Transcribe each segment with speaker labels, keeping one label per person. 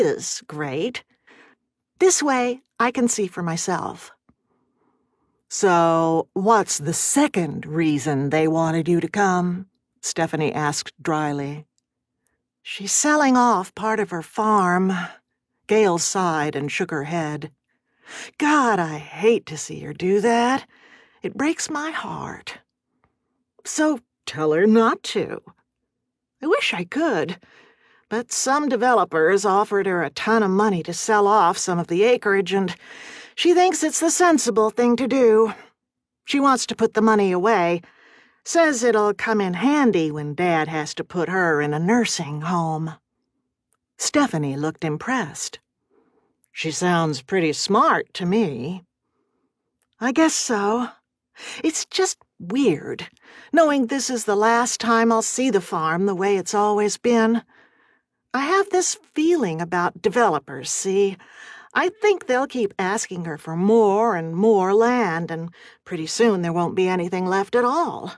Speaker 1: is great. This way, I can see for myself." "So, what's the second reason they wanted you to come?" Stephanie asked dryly. "She's selling off part of her farm." Gail sighed and shook her head. "God, I hate to see her do that. It breaks my heart." "So tell her not to." "I wish I could, but some developers offered her a ton of money to sell off some of the acreage, and she thinks it's the sensible thing to do. She wants to put the money away, says it'll come in handy when Dad has to put her in a nursing home." Stephanie looked impressed. "She sounds pretty smart to me." "I guess so. It's just weird, knowing this is the last time I'll see the farm the way it's always been. I have this feeling about developers, see? I think they'll keep asking her for more and more land, and pretty soon there won't be anything left at all."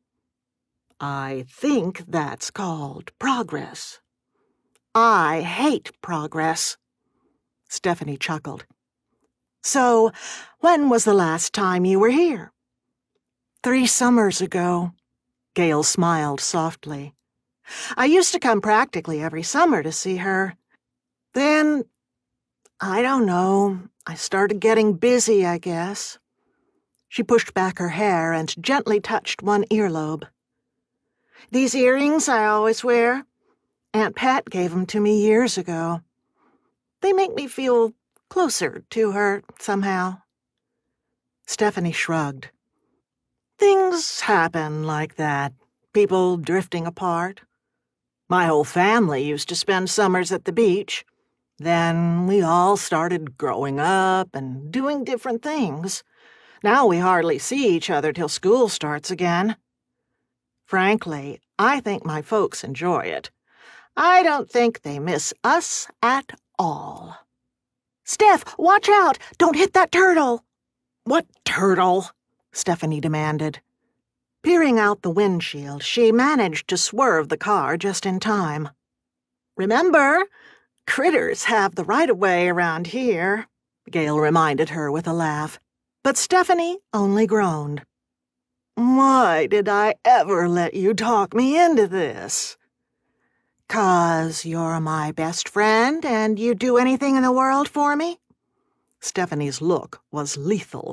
Speaker 1: "I think that's called progress." "I hate progress." Stephanie chuckled. "So, when was the last time you were here?" 3 summers ago." Gail smiled softly. "I used to come practically every summer to see her. Then, I don't know, I started getting busy, I guess." She pushed back her hair and gently touched one earlobe. "These earrings I always wear, Aunt Pat gave them to me years ago. They make me feel closer to her, somehow." Stephanie shrugged. "Things happen like that, people drifting apart. My whole family used to spend summers at the beach. Then we all started growing up and doing different things. Now we hardly see each other till school starts again. Frankly, I think my folks enjoy it. I don't think they miss us at all." "Steph, watch out! Don't hit that turtle!" "What turtle?" Stephanie demanded. Peering out the windshield, she managed to swerve the car just in time. "Remember, critters have the right-of-way around here," Gail reminded her with a laugh, but Stephanie only groaned. "Why did I ever let you talk me into this?" "'Cause you're my best friend and you'd do anything in the world for me?" Stephanie's look was lethal.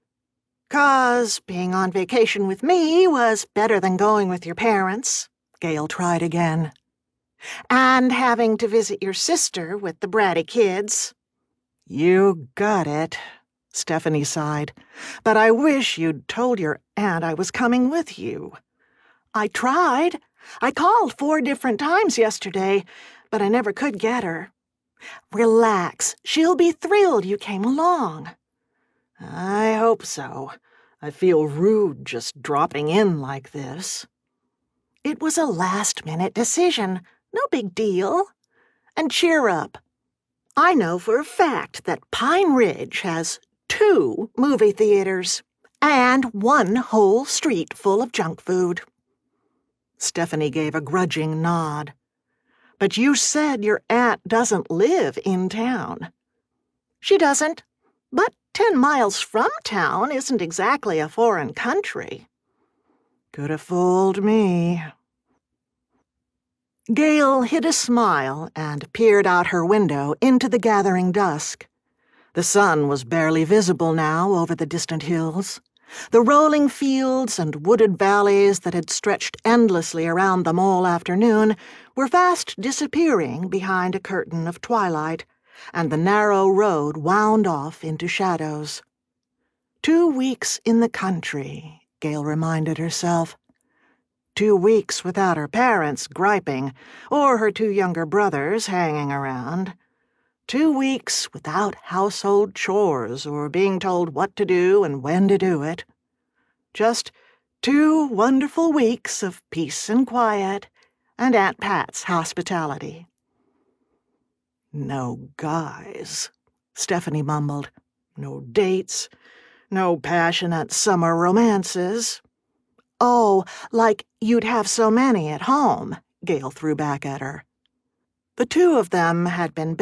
Speaker 1: "'Cause being on vacation with me was better than going with your parents," Gail tried again. "And having to visit your sister with the bratty kids." "You got it," Stephanie sighed. "But I wish you'd told your aunt I was coming with you." "I tried. I called 4 different times yesterday, but I never could get her." "Relax. She'll be thrilled you came along." "I hope so. I feel rude just dropping in like this." "It was a last-minute decision. No big deal. And cheer up. I know for a fact that Pine Ridge has 2 movie theaters and 1 whole street full of junk food." Stephanie gave a grudging nod. "But you said your aunt doesn't live in town." "She doesn't, but 10 miles from town isn't exactly a foreign country." "Could have fooled me." Gail hid a smile and peered out her window into the gathering dusk. The sun was barely visible now over the distant hills. The rolling fields and wooded valleys that had stretched endlessly around them all afternoon were fast disappearing behind a curtain of twilight, and the narrow road wound off into shadows. 2 weeks in the country, Gail reminded herself. 2 weeks without her parents griping, or her 2 younger brothers hanging around. 2 weeks without household chores or being told what to do and when to do it. Just 2 wonderful weeks of peace and quiet and Aunt Pat's hospitality. "No guys," Stephanie mumbled. "No dates. No passionate summer romances." "Oh, like you'd have so many at home," Gail threw back at her. The 2 of them had been